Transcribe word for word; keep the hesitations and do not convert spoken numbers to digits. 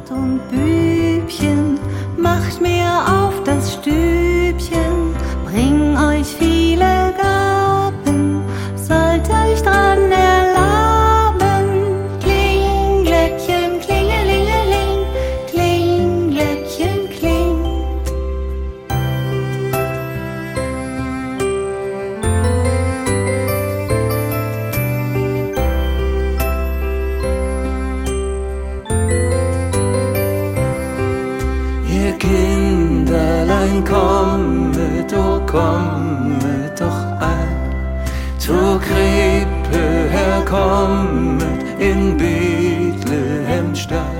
und Bübchen, macht mir auf das Stübchen, bring euch viele Gaben, sollt euch dran erlaben. Kling, Glöckchen, klingelingeling, kling, Glöckchen, kling. Ihr Kinderlein, kommet, oh kommet doch ein, zur Krippe herkommet in Bethlehem Stall.